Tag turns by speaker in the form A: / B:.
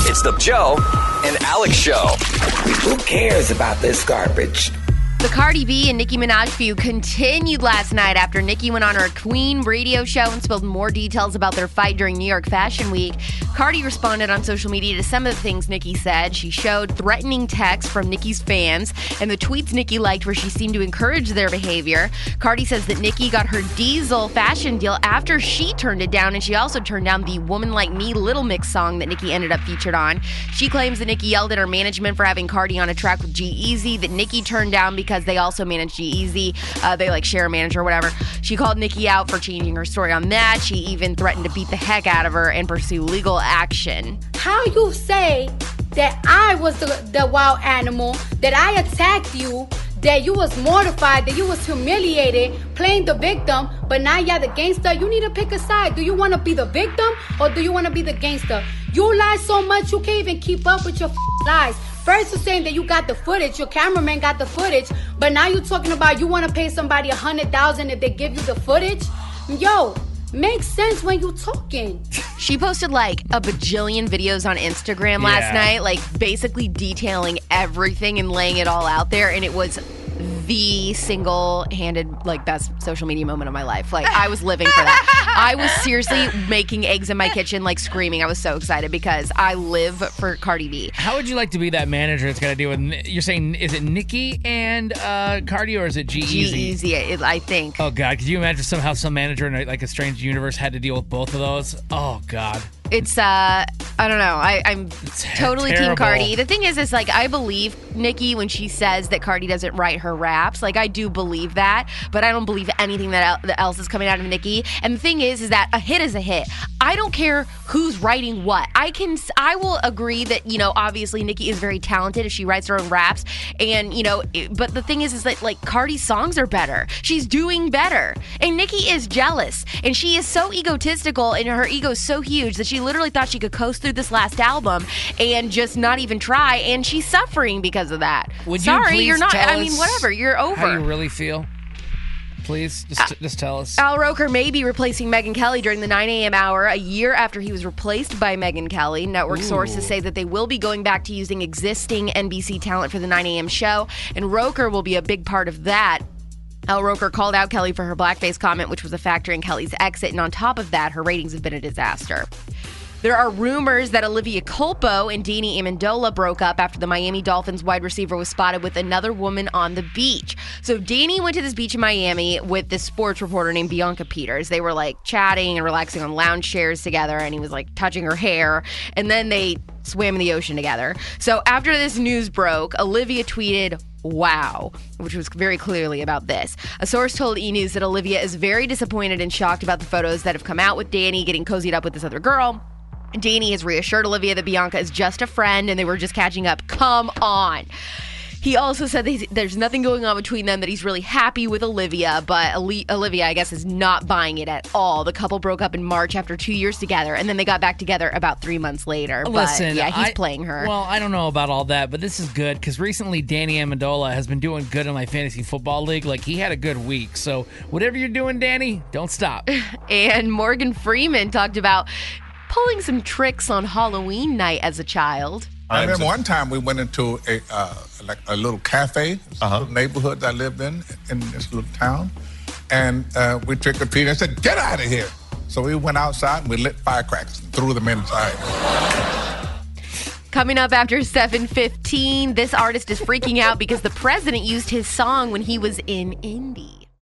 A: It's the Joe and Alex Show.
B: Who cares about this garbage?
C: The Cardi B and Nicki Minaj feud continued last night after Nicki went on her Queen radio show and spilled more details about their fight during New York Fashion Week. Cardi responded on social media to some of the things Nicki said. She showed threatening texts from Nicki's fans and the tweets Nicki liked where she seemed to encourage their behavior. Cardi says that Nicki got her Diesel fashion deal after she turned it down, and she also turned down the Woman Like Me Little Mix song that Nicki ended up featured on. She claims that Nicki yelled at her management for having Cardi on a track with G-Eazy that Nicki turned down because they also manage G-Eazy. They share a manager or whatever. She called Nicki out for changing her story on that. She even threatened to beat the heck out of her and pursue legal action.
D: How you say that I was the wild animal, that I attacked you, that you was mortified, that you was humiliated, playing the victim, but now you're the gangster? You need to pick a side. Do you want to be the victim or do you want to be the gangster? You lie so much you can't even keep up with your lies. First you're saying that you got the footage, your cameraman got the footage, but now you're talking about you want to pay somebody $100,000 if they give you the footage? Yo, makes sense when you talking.
C: She posted like a bajillion videos on Instagram last night, like basically detailing everything and laying it all out there, and it was the single-handed best social media moment of my life. I was living for that. I was seriously making eggs in my kitchen, screaming. I was so excited because I live for Cardi B.
E: How would you like to be that manager that's got to deal with, you're saying, is it Nicki and Cardi, or is it G-Eazy?
C: G-Eazy, I think.
E: Oh, God. Could you imagine somehow some manager in a strange universe had to deal with both of those? Oh, God.
C: It's, I don't know. I'm totally
E: terrible.
C: Team Cardi. The thing is I believe Nicki when she says that Cardi doesn't write her raps. I do believe that, but I don't believe anything that else is coming out of Nicki. And the thing is that a hit is a hit. I don't care who's writing what. I will agree that, obviously Nicki is very talented if she writes her own raps. And, but the thing is that, Cardi's songs are better. She's doing better. And Nicki is jealous. And she is so egotistical, and her ego is so huge that she literally thought she could coast through this last album and just not even try, and she's suffering because of that. Sorry, you're not. I mean, whatever. You're over.
E: How you really feel? Please, just tell us.
C: Al Roker may be replacing Megyn Kelly during the 9 a.m. hour, a year after he was replaced by Megyn Kelly. Network sources say that they will be going back to using existing NBC talent for the 9 a.m. show, and Roker will be a big part of that. Al Roker called out Kelly for her blackface comment, which was a factor in Kelly's exit, and on top of that, her ratings have been a disaster. There are rumors that Olivia Culpo and Danny Amendola broke up after the Miami Dolphins wide receiver was spotted with another woman on the beach. So Danny went to this beach in Miami with this sports reporter named Bianca Peters. They were chatting and relaxing on lounge chairs together, and he was touching her hair, and then they swam in the ocean together. So after this news broke, Olivia tweeted, "Wow," which was very clearly about this. A source told E! News that Olivia is very disappointed and shocked about the photos that have come out with Danny getting cozied up with this other girl. Danny has reassured Olivia that Bianca is just a friend and they were just catching up. Come on. He also said that there's nothing going on between them, that he's really happy with Olivia, but Olivia, I guess, is not buying it at all. The couple broke up in March after 2 years together, and then they got back together about 3 months later.
E: Listen,
C: but yeah, he's playing her.
E: Well, I don't know about all that, but this is good because recently Danny Amendola has been doing good in my fantasy football league. He had a good week. So whatever you're doing, Danny, don't stop.
C: And Morgan Freeman talked about pulling some tricks on Halloween night as a child.
F: I remember one time we went into a little cafe, little neighborhood that I lived in this little town, and we tricked or treated and said, "Get out of here!" So we went outside and we lit firecrackers and threw them inside.
C: Coming up after 7:15, this artist is freaking out because the president used his song when he was in Indy.